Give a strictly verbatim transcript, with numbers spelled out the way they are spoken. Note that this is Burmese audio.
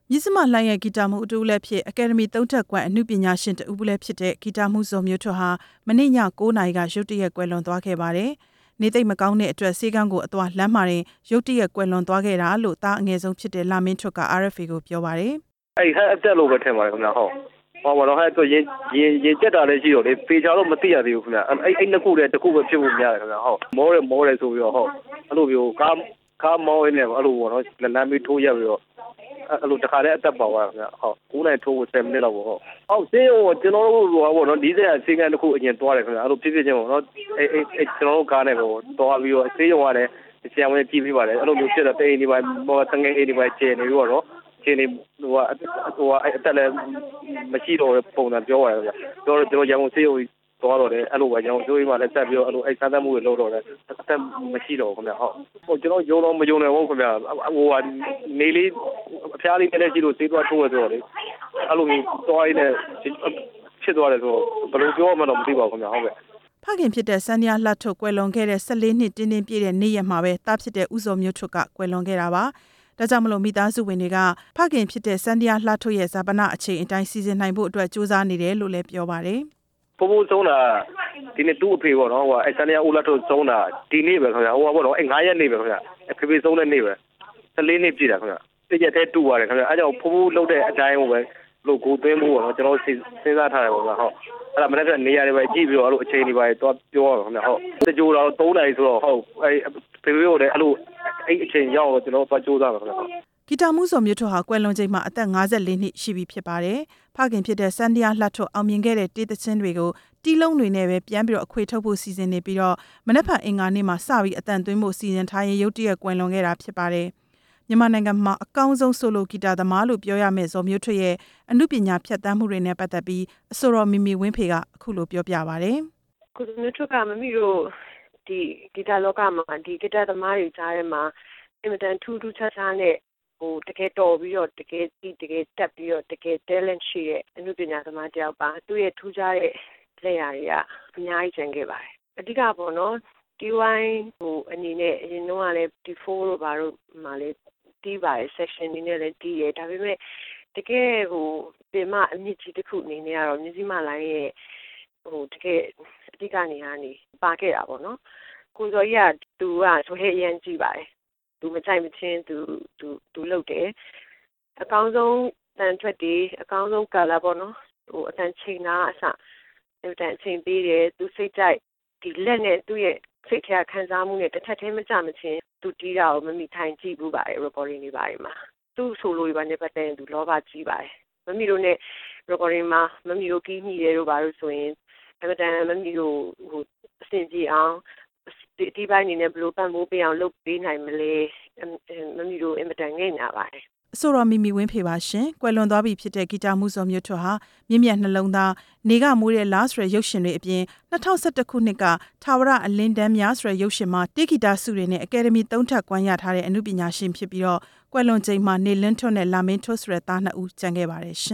မြစ်စမလှိုင်းရဲ့ဂီတာမှုအတူလည်းဖြစ်အကယ်ဒမီသုံးထက်ကွမ်အမှုပညာရှင်တဦးလည်းဖြစ်တဲ့ဂီတာမှုဇော်မျိုးထွန်းဟာမနေ့ည၉နာရီကရုတ်တရက်ကွယ်လွန်သွားခဲ့ပါတယ်။နေသိမ့်မကောင်းတဲ့အတွက်ဆေးကန်းကိုအသွားလမ်းမှာတင်ရုတ်တရက်ကွယ်လွန်သွားခဲ့တာလို့သားအငယ်ဆုံးဖြစ်တဲ့လမင်းထွတ်က R F A ကိုပြောပါတယ်။အဲ့ဟဲ့အသက်လို့ပဲထင်ပါတယ်ခင်ဗျာဟုတ်။ဟောပါတော့ဟဲ့တော့ရင်ရင်ရင်ကျက်တာလည်းရှိတော့လေပေချာတော့မသိရသေးဘူးခင်ဗျာ။အဲ့အဲ့နှစ်ခုတည်းတစ်ခုပဲဖြစ်ဖို့များတယ်ခင်ဗျာဟုတ်။မောတယ်မောတယ်ဆိုပြီးတော့ဟုတ်အဲ့လိုမျိုးကားကားမောင်းနေတယ်အဲ့လိုပေါ့နော်လမ်းမေးထိုးရက်ပြီးတော့အဲ့လိုတခါတည်းအသက်ပါသွားတာခင်ဗျာဟုတ်၉နိုင်ထိုးကိုဆယ်မိနစ်လောက်ပေါ့ဟုတ်ဟုတ်ဆေးရုံကိုကျွန်တော်တို့ဟိုပေါ့နော်ဒီစက်ဆေးကန်းတစ်ခုအရင်သွားတယ်ခင်ဗျာအဲ့လိုဖြစ်ဖြစ်ချင်းပေါ့နော်အဲ့အဲ့ကျွန်တော်တို့ကားနဲ့ပေါ့သွားပြီးတော့ဆေးရုံကလည်းဆရာဝန်ကြည့်ပြီးပါတယ်အဲ့လိုမျိုးဖြစ်တော့တိတ်နေပါဟိုတငယ်အေးနေပါကျင်းနေပြီးတော့ကျင်းနေဟိုဟိုအဲ့အသက်လည်းမရှိတော့ပုံစံပြောရတယ်ခင်ဗျာပြောတော့ကျွန်တော်ရန်ကုန်ဆေးရုံသွားတော့တယ်အဲ့လိုပဲကျွန်တော်တို့အိမ်မှာလည်းဆက်ပြီးတော့အဲ့လိုအဲ့စမ်းသပ်မှုတွေလုပ်တော့တယ်အသက်မရှိတော့ဘူးခင်ဗျာဟုတ်ဟိုကျွန်တော်ယုံတော့မယုံနိုင်ဘူးခင်ဗျာဟိုကနေလေးအဖျားလေးနဲ့ရှိလို့သေးသွားထိုးရဆိုတော့လေအဲ့လိုမျိုးသွားရင်းနဲ့ဖြစ်သွားတယ်ဆိုတော့ဘယ်လိုပြောမှတော့မသိပါဘူးခင်ဗျာဟုတ်ကဲ့ဖခင်ဖြစ်တဲ့စန်းရလှထုတ်ကွယ်လွန်ခဲ့တဲ့၁၄နှစ်တင်းတင်းပြည့်တဲ့နေ့ရက်မှာပဲတားဖြစ်တဲ့ဦးစောမျိုးထွတ်ကကွယ်လွန်ခဲ့တာပါဒါကြောင့်မလို့မိသားစုဝင်တွေကဖခင်ဖြစ်တဲ့စန်းရလှထုတ်ရဲ့ဇာပနအချိန်အတိုင်းစီစဉ်နိုင်ဖို့အတွက်စူးစမ်းနေတယ်လို့လည်းပြောပါတယ်ဖိုးဖိုးဆုံးတာဒီနေ့သူ့အဖေပေါ့နော်ဟိုအဲ့စန်းရဦးလှထုတ်ဆုံးတာဒီနေ့ပဲခင်ဗျာဟိုပေါ့နော်အဲ့၅ရက်နေ့ပဲခင်ဗျာဖေဖေဆုံးတဲ့နေ့ပဲ၁၄နှစ်ပြည့်တာခင်ဗျာတရက်တည်းတူပါတယ်ခင်ဗျာအဲ့ကြောင့်ဖိုးဖိုးလှုပ်တဲ့အတိုင်းဟိုပဲလို့ကိုသွင်းဖို့ပေါ့နော်ကျွန်တော်စဉ်းစားထားတယ်ပေါ့ဗျာဟုတ်အဲ့ဒါမနေ့ကနေရာတွေပဲကြည့်ပြီးတော့အဲ့လိုအချိန်တွေပဲတော့ပြောရအောင်ခင်ဗျာဟုတ်တကြိုတော့၃နာရီဆိုတော့ဟုတ်အဲ့ဖေဖေကိုလည်းအဲ့လိုအဲ့အချိန်ရောက်တော့ကျွန်တော်သွားကြိုးစားပါခင်ဗျာဂီတာမှုဇော်မျိုးထွန်းဟာကွယ်လွန်ချိန်မှာအသက်၅၄နှစ်ရှိပြီဖြစ်ပါတယ်။ဖခင်ဖြစ်တဲ့စန်းတရားလှထွန်းအောင်မြင်ခဲ့တဲ့တေးသချင်းတွေကိုတီးလုံးတွေနဲ့ပဲပြန်ပြီးတော့အခွေထုတ်ဖို့စီစဉ်နေပြီးတော့မနက်ဖြန်အင်္ဂါနေ့မှာစပြီးအတန်သွင်းဖို့စီစဉ်ထားရင်ရုတ်တရက်ကွယ်လွန်ခဲ့တာဖြစ်ပါတယ်။မြန်မာနိုင်ငံမှာအကောင်းဆုံးဆိုလိုဂီတာသမားလို့ပြောရမယ့်ဇော်မျိုးထွန်းရဲ့အမှုပညာဖြတ်သန်းမှုတွေနဲ့ပတ်သက်ပြီးအဆိုတော်မီမီဝင်းဖေကအခုလိုပြောပြပါတယ်။ကိုဇော်မျိုးထွန်းကမမီတို့ဒီဂီတာလောကမှာဒီဂီတာသမားတွေကြားထဲမှာအင်မတန်ထူးထူးခြားခြားနဲ့ဟိုတကယ်တော်ပြီးတော့တကယ်ဒီတကယ်တက်ပြီးတော့တကယ် talent ရှိတဲ့အမှုပညာသမားတယောက်ပါသူ့ရဲ့ထူးခြားတဲ့လက်ရာတွေကအများကြီးကျန်ခဲ့ပါတယ်အဓိကပေါ့နော် T Y ဟိုအနေနဲ့အရင်တော့လည်း T four လို့ဘာလို့မှလည်းတီးပါတယ် section နေနဲ့လည်းတီးရဒါပေမဲ့တကယ်ဟိုပြင်မအမြင့်ကြီးတစ်ခုအနေနဲ့ကတော့မြစည်းမလိုင်းရဲ့ဟိုတကယ်အဓိကနေဟာနေပါခဲ့တာပေါ့နော်ကိုစောကြီးကသူကဆိုဟဲ့ရန်ကြည့်ပါတယ်သူမကြိုက်မချင်းသူသူသူလုပ်တယ်အကောင်းဆုံးတန်ထွက်တယ်အကောင်းဆုံး color ပေါ့နော်ဟိုအတန်ချိန်တာအစအတန်ချိန်ပေးတယ်သူစိတ်ကြိုက်ဒီလက်နဲ့သူ့ရဲ့စိတ်ထဲခံစားမှုနဲ့တစ်ထပ်သေးမကြမချင်းသူတီးတာကိုမမိထိုင်ကြည့်ဘူးပါတယ် recording တွေပါတယ်မှာသူ့ဆိုလိုတွေပါနေပတ်တဲ့သူလောဘကြီးပါတယ်မမီတို့နဲ့ recording မှာမမီတို့ကြီးမိတယ်တို့ပါလို့ဆိုရင်အမတန်မမီတို့ဟိုအဆင်ပြေအောင်ဒီပိုင်းနေနဲ့ဘလို့ပံ့ပိုးပေးအောင်လုပ်ပေးနိုင်မလဲမမီတို့အင်မတန်ငဲ့ညာပါတယ်အဆိုတော်မီမီဝင်းဖေပါရှင်ကွယ်လွန်သွားပြီဖြစ်တဲ့ဂီတာမှုဇော်မျိုးထွန်းဟာမြင့်မြတ်နှလုံးသားနေကမွေးတဲ့လားဆိုတဲ့ရုပ်ရှင်တွေအပြင်၂၀၁၁ခုနှစ်ကထာဝရအလင်းတန်းများဆိုတဲ့ရုပ်ရှင်မှာတေးဂီတာဆုတွေနဲ့အကယ်ဒမီသုံးထပ်ကွမ်းရထားတဲ့အမှုပညာရှင်ဖြစ်ပြီးတော့ကွယ်လွန်ချိန်မှာနေလင်းထွန်းနဲ့လာမင်းထွန်းဆိုတဲ့သားနှစ်ဦးကျန်ခဲ့ပါတယ်ရှင်